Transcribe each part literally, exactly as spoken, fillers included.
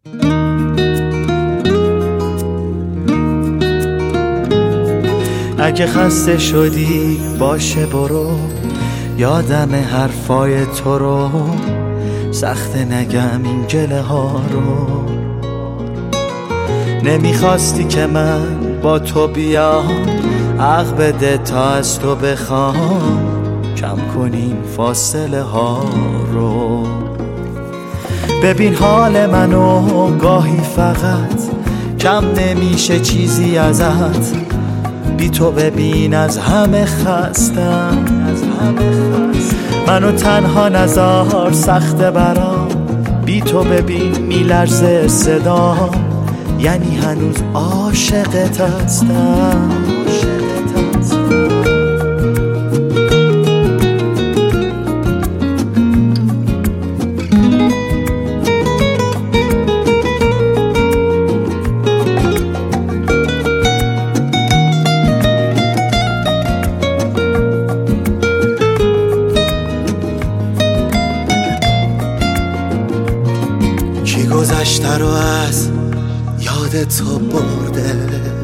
اگه خسته شدی باشه برو، یادم حرفای تو رو، سخته نگم این گله ها رو. نمیخواستی که من با تو بیام، عقل بده تا از تو بخوام، کم کنیم فاصله ها رو. ببین حال منو گاهی فقط کم نمیشه چیزی ازت، بی تو ببین از همه خستم، از همه خستم. منو تنها نذار سخته برام، بی تو ببین میلرزه صدام، یعنی هنوز عاشقت هستم. کی گذشته رو از یاد تو برده،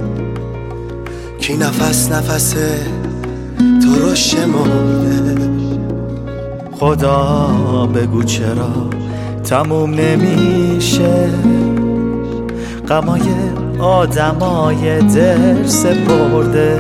کی نفس نفس تو رو شمرده. خدا بگو چرا تموم نمیشه، غمای آدمای دل سپرده.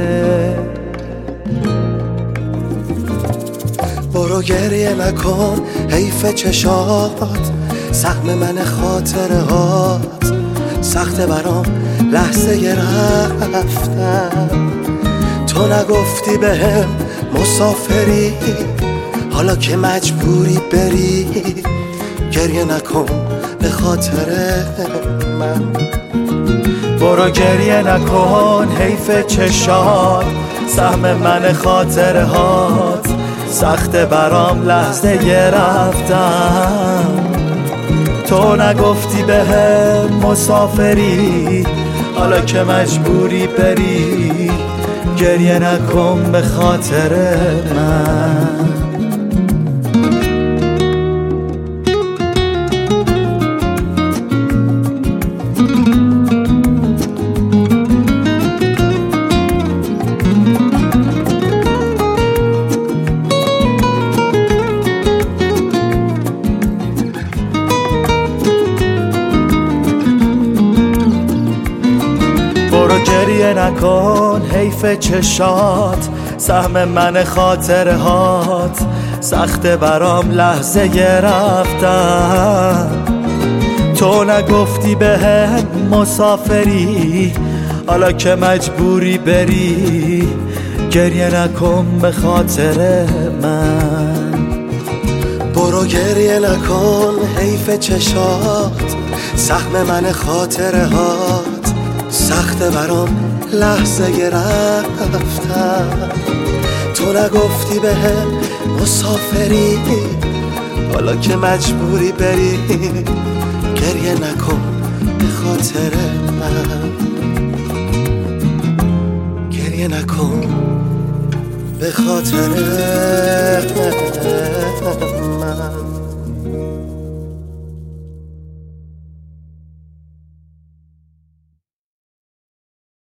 برو گریه نکن حیف چشات، سهم من خاطره هات، سخت برام لحظه رفتم. تو نگفتی بهم مسافری، حالا که مجبوری بری، گریه نکن به خاطر من. برو گریه نکن حیف چشات، سهم من خاطره هات، سخت برام لحظه رفتم. تو نگفتی بهم مسافری، حالا که مجبوری بری، گریه نکن به خاطر من. برو گریه نکن حیف چشات، سهم من خاطره هات، سخت برام لحظه رفتن. تو نگفتی بهم مسافری، حالا که مجبوری بری، گریه نکن به خاطر من. برو گریه نکن حیف چشات، سهم من خاطره هات، سخت برام لحظه رفتم. تو نگفتی بهم مسافری، حالا که مجبوری بری، گریه نکن به خاطر من. گریه نکن به خاطر من.